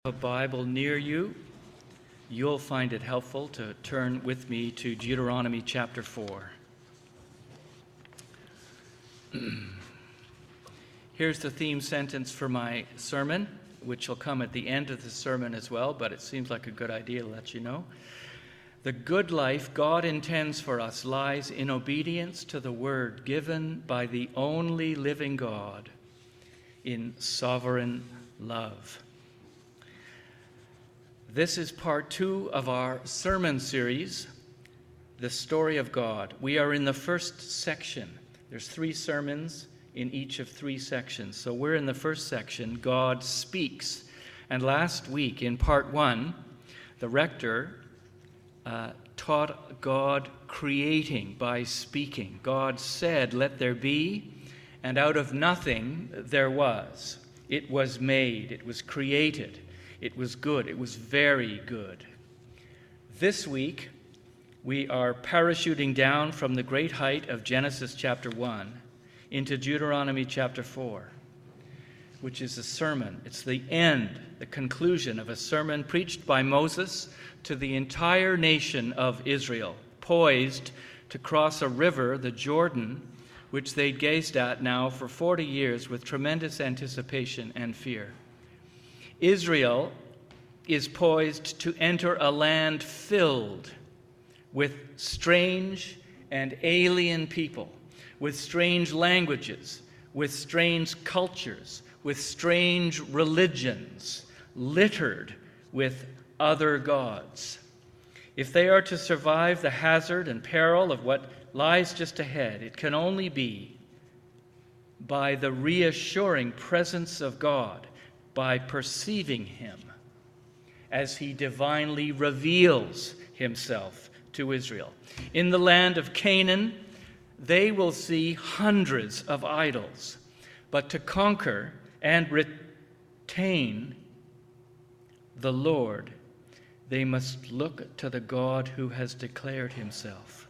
A Bible near you, you'll find it helpful to turn with me to Deuteronomy chapter 4. Here's the theme sentence for my sermon, which will come at the end of the sermon as well, but it seems like a good idea to let you know. The good life God intends for us lies in obedience to the word given by the only living God in sovereign love. This is part 2 of our sermon series, The Story of God. We are in the first section. There's 3 sermons in each of 3 sections. So we're in the first section, God Speaks. And last week in part 1, the rector taught God creating by speaking. God said, "Let there be," and out of nothing there was. It was made, it was created. It was good. It was very good. This week, we are parachuting down from the great height of Genesis chapter 1 into Deuteronomy chapter 4, which is a sermon. It's the end, the conclusion of a sermon preached by Moses to the entire nation of Israel, poised to cross a river, the Jordan, which they gazed at now for 40 years with tremendous anticipation and fear. Israel is poised to enter a land filled with strange and alien people, with strange languages, with strange cultures, with strange religions, littered with other gods. If they are to survive the hazard and peril of what lies just ahead, it can only be by the reassuring presence of God, by perceiving him as he divinely reveals himself to Israel. In the land of Canaan, they will see hundreds of idols, but to conquer and retain the Lord, they must look to the God who has declared himself,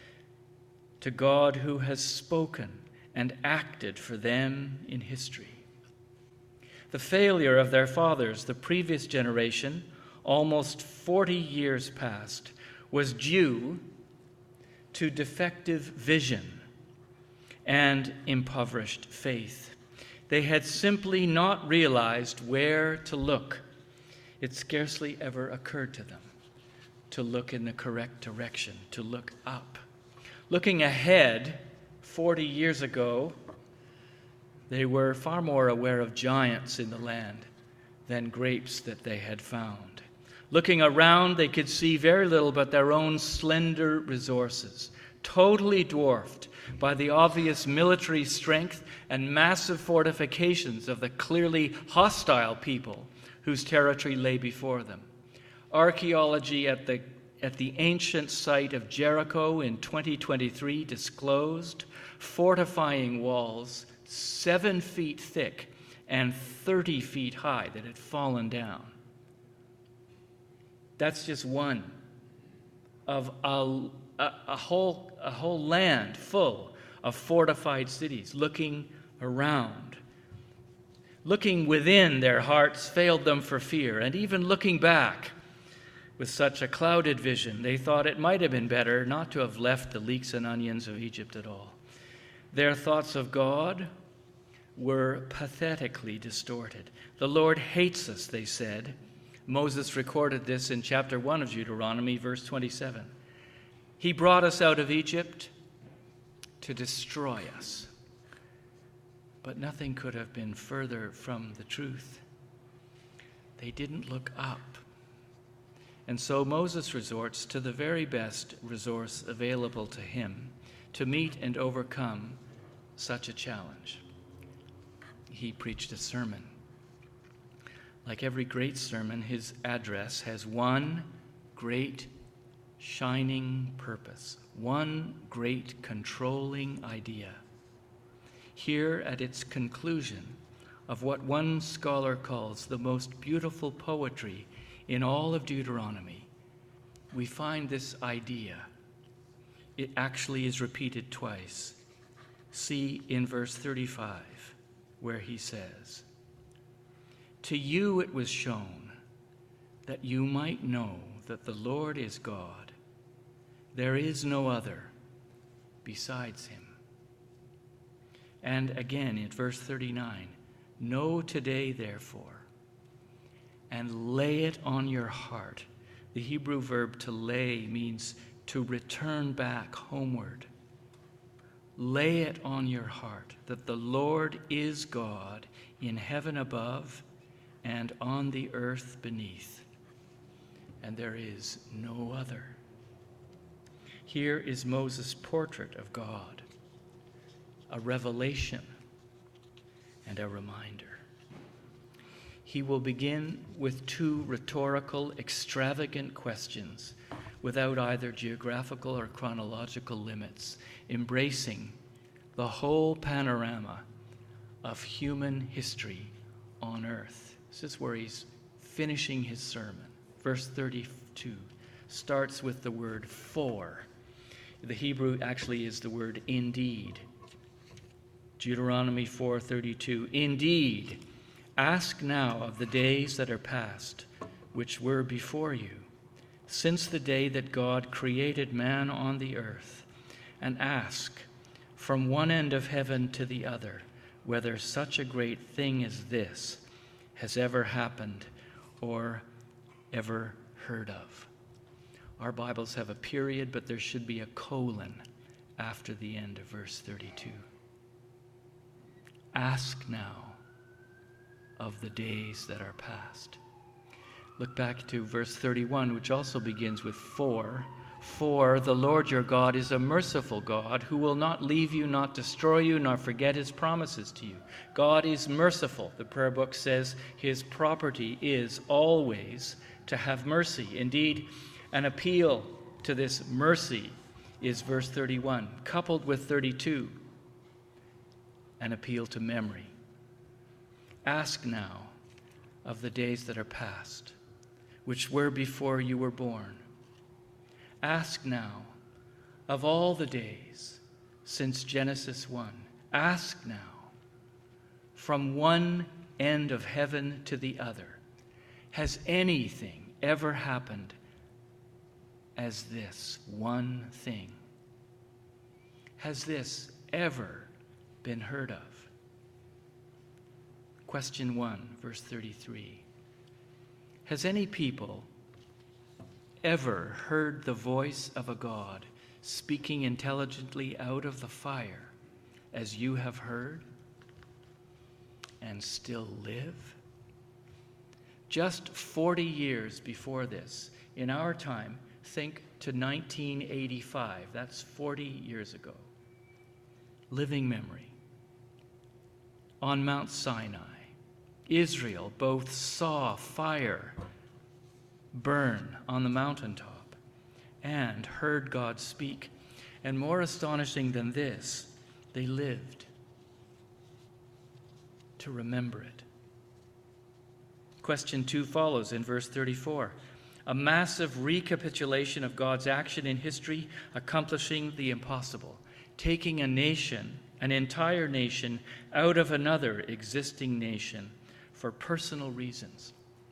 to God who has spoken and acted for them in history. The failure of their fathers, the previous generation, almost 40 years past, was due to defective vision and impoverished faith. They had simply not realized where to look. It scarcely ever occurred to them to look in the correct direction, to look up. Looking ahead 40 years ago, they were far more aware of giants in the land than grapes that they had found. Looking around, they could see very little but their own slender resources, totally dwarfed by the obvious military strength and massive fortifications of the clearly hostile people whose territory lay before them. Archaeology at the ancient site of Jericho in 2023 disclosed fortifying walls 7 feet thick and 30 feet high that had fallen down. That's just one of a whole land full of fortified cities. Looking around, looking within, their hearts failed them for fear, and even looking back with such a clouded vision, they thought it might have been better not to have left the leeks and onions of Egypt at all. Their thoughts of God were pathetically distorted. The Lord hates us, they said. Moses recorded this in chapter 1 of Deuteronomy, verse 27. He brought us out of Egypt to destroy us. But nothing could have been further from the truth. They didn't look up. And so Moses resorts to the very best resource available to him to meet and overcome such a challenge. He preached a sermon. Like every great sermon, his address has one great shining purpose, one great controlling idea. Here at its conclusion of what one scholar calls the most beautiful poetry in all of Deuteronomy, we find this idea. It actually is repeated twice. See in verse 35, where he says, "To you it was shown that you might know that the Lord is God. There is no other besides him. And again in verse 39, know today, therefore, and lay it on your heart. The Hebrew verb to lay means to return back homeward. Lay it on your heart that the Lord is God in heaven above and on the earth beneath, and there is no other. Here is Moses' portrait of God, a revelation and a reminder. He will begin with two rhetorical, extravagant questions without either geographical or chronological limits, embracing the whole panorama of human history on earth. This is where he's finishing his sermon. Verse 32 starts with the word for. The Hebrew actually is the word indeed. Deuteronomy 4:32, indeed, ask now of the days that are past, which were before you, since the day that God created man on the earth, and ask from one end of heaven to the other, whether such a great thing as this has ever happened or ever heard of. Our Bibles have a period, but there should be a colon after the end of verse 32. Ask now of the days that are past. Look back to verse 31, which also begins with for. For the Lord your God is a merciful God who will not leave you, not destroy you, nor forget his promises to you. God is merciful. The prayer book says his property is always to have mercy. Indeed, an appeal to this mercy is verse 31, coupled with 32, an appeal to memory. Ask now of the days that are past, which were before you were born. Ask now of all the days since Genesis 1. Ask now from one end of heaven to the other. Has anything ever happened as this one thing? Has this ever been heard of? Question 1, verse 33. Has any people ever heard the voice of a God speaking intelligently out of the fire as you have heard and still live? Just 40 years before this, in our time, think to 1985. That's 40 years ago. Living memory. On Mount Sinai, Israel both saw fire burn on the mountaintop and heard God speak. And more astonishing than this, they lived to remember it. Question 2 follows in verse 34. A massive recapitulation of God's action in history, accomplishing the impossible, taking a nation, an entire nation, out of another existing nation for personal reasons.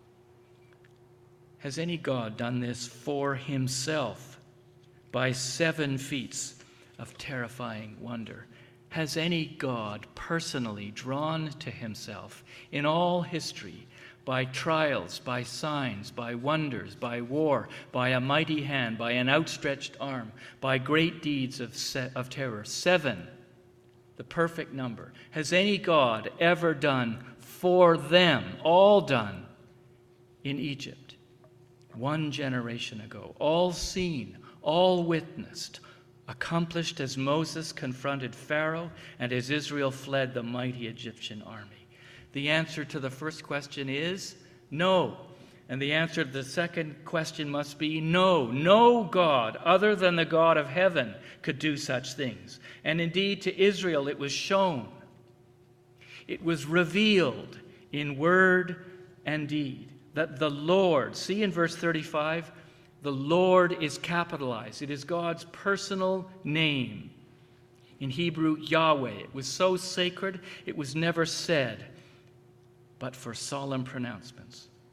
Has any God done this for himself by 7 feats of terrifying wonder? Has any God personally drawn to himself in all history by trials, by signs, by wonders, by war, by a mighty hand, by an outstretched arm, by great deeds of terror? 7, the perfect number. Has any God ever done for them, all done in Egypt 1 generation ago, all seen, all witnessed, accomplished as Moses confronted Pharaoh and as Israel fled the mighty Egyptian army? The answer to the first question is no. And the answer to the second question must be no. No God other than the God of heaven could do such things. And indeed, to Israel it was shown. It was revealed in word and deed that the Lord, see in verse 35, the Lord is capitalized. It is God's personal name. In Hebrew, Yahweh. It was so sacred, it was never said, but for solemn pronouncements.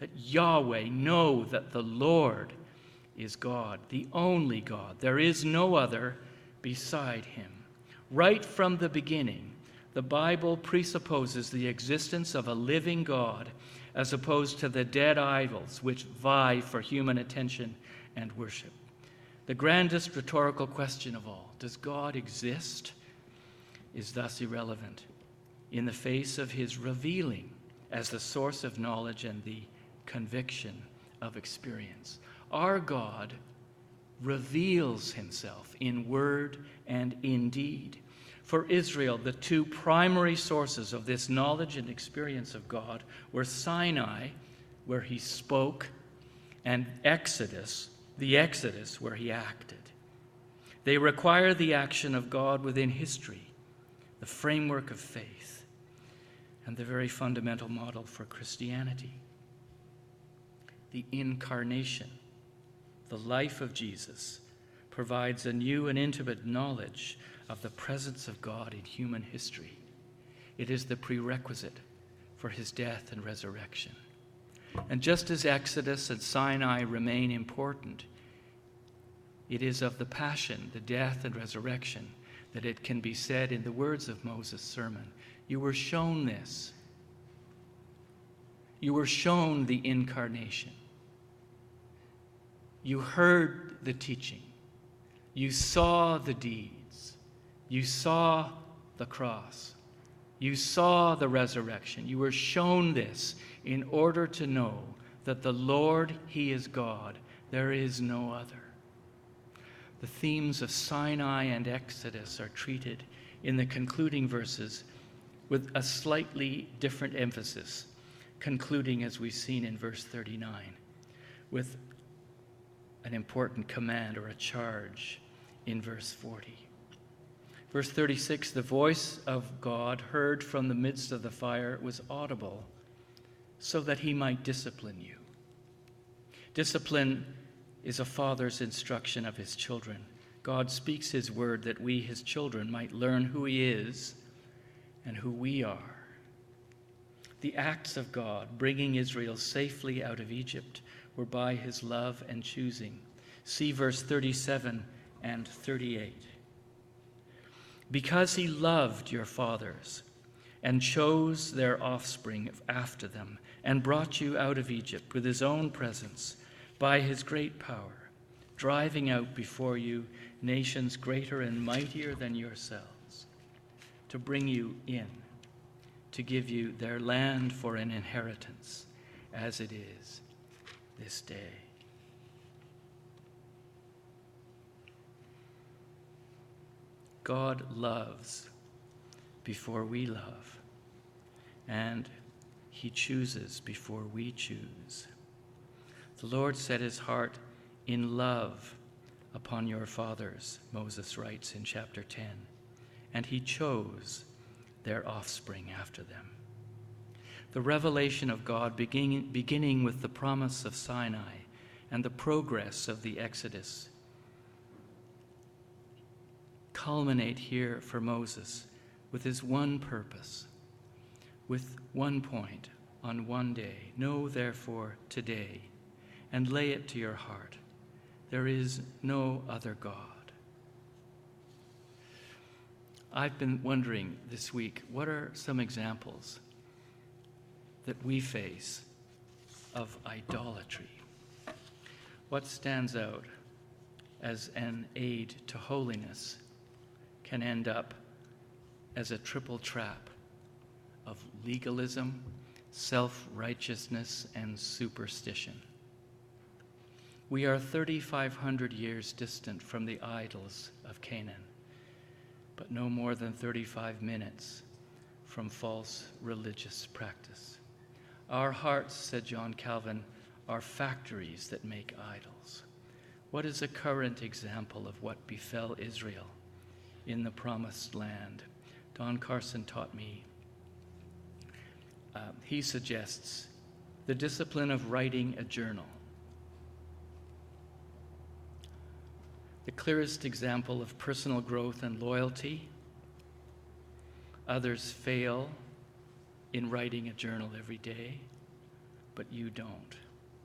that Yahweh, know that the Lord is God, the only God. There is no other beside him. Right from the beginning, the Bible presupposes the existence of a living God as opposed to the dead idols which vie for human attention and worship. The grandest rhetorical question of all, does God exist, is thus irrelevant in the face of his revealing as the source of knowledge and the conviction of experience. Our God reveals himself in word and in deed. For Israel, the two primary sources of this knowledge and experience of God were Sinai, where he spoke, and Exodus, the Exodus, where he acted. They require the action of God within history, the framework of faith, and the very fundamental model for Christianity. The incarnation, the life of Jesus, provides a new and intimate knowledge of the presence of God in human history. It is the prerequisite for his death and resurrection. And just as Exodus and Sinai remain important, it is of the passion, the death and resurrection, that it can be said in the words of Moses' sermon, you were shown this. You were shown the incarnation. You heard the teaching. You saw the deeds. You saw the cross. You saw the resurrection. You were shown this in order to know that the Lord, he is God. There is no other. The themes of Sinai and Exodus are treated in the concluding verses with a slightly different emphasis, concluding, as we've seen in verse 39, with an important command or a charge in verse 40. Verse 36, the voice of God heard from the midst of the fire was audible so that he might discipline you. Discipline is a father's instruction of his children. God speaks his word that we, his children, might learn who he is and who we are. The acts of God bringing Israel safely out of Egypt were by his love and choosing. See verse 37 and 38. Because he loved your fathers and chose their offspring after them and brought you out of Egypt with his own presence by his great power, driving out before you nations greater and mightier than yourselves, to bring you in, to give you their land for an inheritance, as it is this day. God loves before we love, and he chooses before we choose. The Lord set his heart in love upon your fathers, Moses writes in chapter 10, and he chose their offspring after them. The revelation of God beginning with the promise of Sinai and the progress of the Exodus culminate here for Moses with his one purpose, with one point on one day. Know therefore today, and lay it to your heart, there is no other God. I've been wondering this week, what are some examples that we face of idolatry? What stands out as an aid to holiness can end up as a triple trap of legalism, self-righteousness, and superstition. We are 3,500 years distant from the idols of Canaan, but no more than 35 minutes from false religious practice. Our hearts, said John Calvin, are factories that make idols. What is a current example of what befell Israel in the promised land? Don Carson taught me. He suggests the discipline of writing a journal. The clearest example of personal growth and loyalty. Others fail in writing a journal every day. but you don't.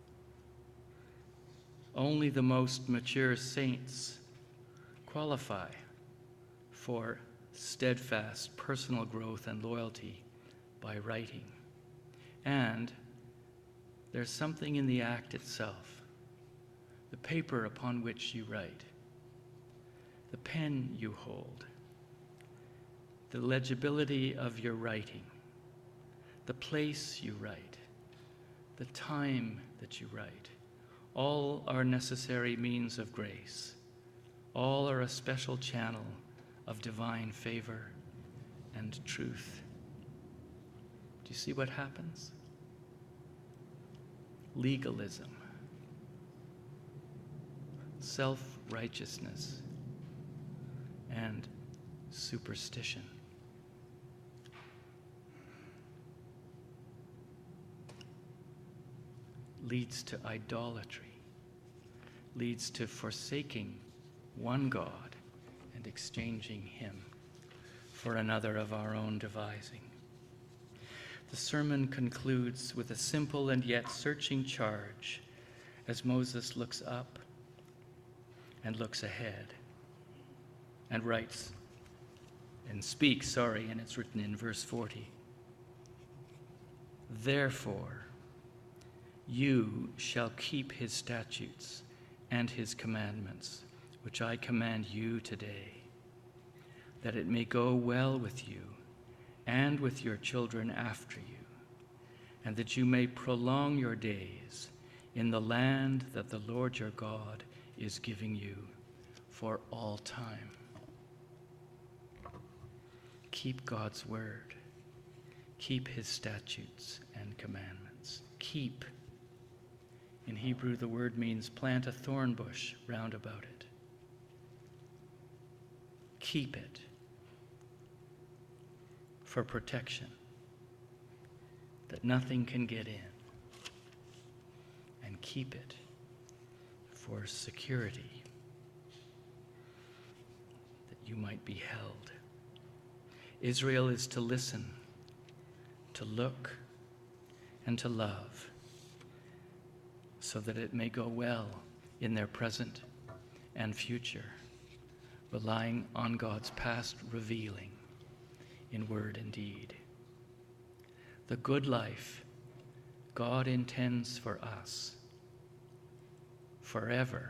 Only the most mature saints qualify for steadfast personal growth and loyalty by writing. And there's something in the act itself, the paper upon which you write, the pen you hold, the legibility of your writing, the place you write, the time that you write. All are necessary means of grace. All are a special channel of divine favor and truth. Do you see what happens? Legalism, self-righteousness, and superstition. Leads to idolatry, leads to forsaking one God and exchanging him for another of our own devising. The sermon concludes with a simple and yet searching charge as Moses looks up and looks ahead and writes and speaks, and it's written in verse 40. Therefore, you shall keep his statutes and his commandments, which I command you today, that it may go well with you and with your children after you, and that you may prolong your days in the land that the Lord your God is giving you for all time. Keep God's word. Keep his statutes and commandments. Keep. In Hebrew, the word means plant a thorn bush round about it. Keep it for protection, that nothing can get in. And keep it for security, that you might be held. Israel is to listen, to look, and to love, so that it may go well in their present and future, relying on God's past revealing in word and deed. The good life God intends for us forever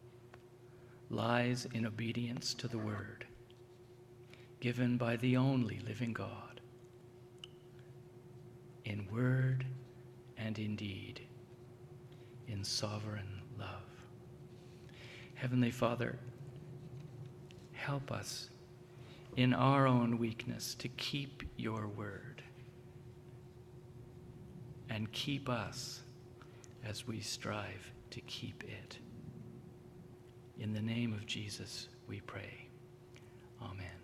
lies in obedience to the word given by the only living God, in word and in deed, in sovereign love. Heavenly Father, help us in our own weakness to keep your word, and keep us as we strive to keep it. In the name of Jesus we pray. Amen.